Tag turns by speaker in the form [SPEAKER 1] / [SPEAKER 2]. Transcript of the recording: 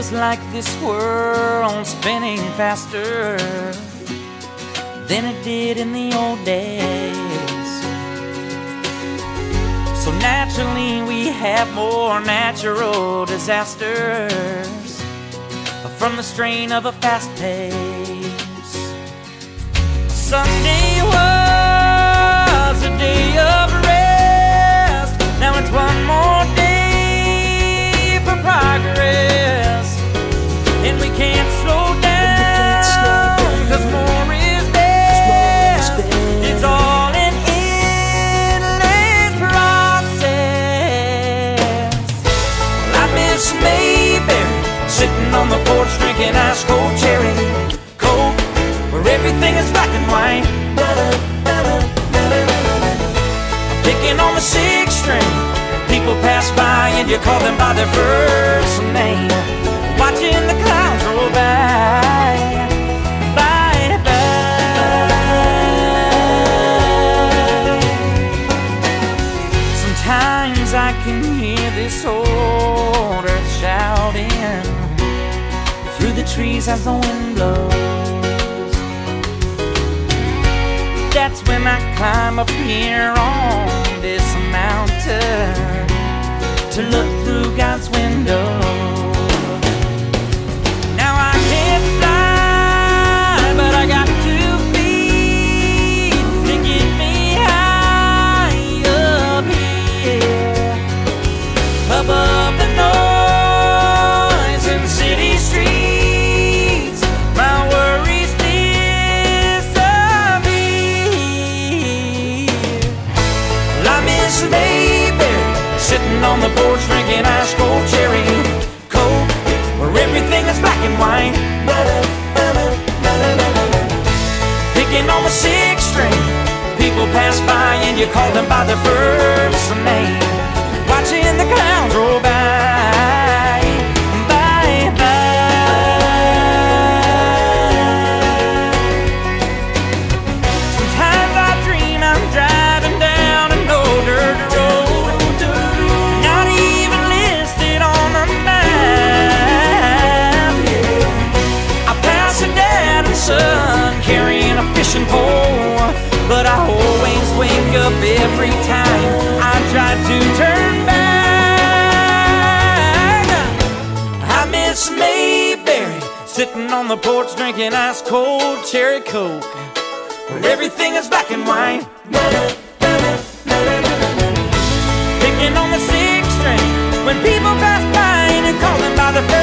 [SPEAKER 1] Feels like this world's spinning faster than it did in the old days. So naturally we have more natural disasters from the strain of a fast pace. Sunday was a day of rest. Now it's one more day for progress, and we can't slow down, 'cause more is best. It's all an endless process. Well, I miss Mayberry, sitting on the porch drinking ice cold cherry Coke, where everything is black and white. Picking on the sixth string, people pass by and you call them by their first name. Watching the clouds roll by, by, by. Sometimes I can hear this old earth shouting through the trees as the wind blows. That's when I climb up here on this mountain to look through God's window. Now I can't fly, but I got 2 feet to get me high up here, above the noise in city streets. My worries disappear. Well, I miss Mayberry, sitting on the porch drinking ice cold cherry Coke, where everything is black and white. Picking on the sixth string, people pass by and you call them by their first name. Watching the clouds roll by, by, by. Sometimes I dream I'm driving down an old dirt road, not even listed on the map. I pass a dad and son carrying a fishing pole, but I always wake up every time I try to turn back. I miss Mayberry, sitting on the porch drinking ice cold cherry Coke, where everything is black and white. Picking on the sixth string, when people pass by and you call them by their first